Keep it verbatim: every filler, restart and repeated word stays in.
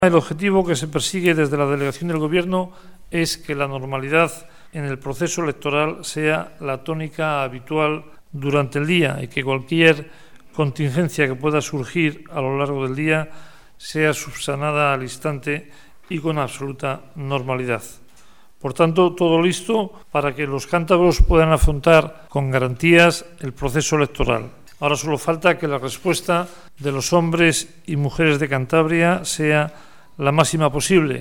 El objetivo que se persigue desde la delegación del Gobierno es que la normalidad en el proceso electoral sea la tónica habitual durante el día y que cualquier contingencia que pueda surgir a lo largo del día sea subsanada al instante y con absoluta normalidad. Por tanto, todo listo para que los cántabros puedan afrontar con garantías el proceso electoral. Ahora solo falta que la respuesta de los hombres y mujeres de Cantabria sea la máxima posible.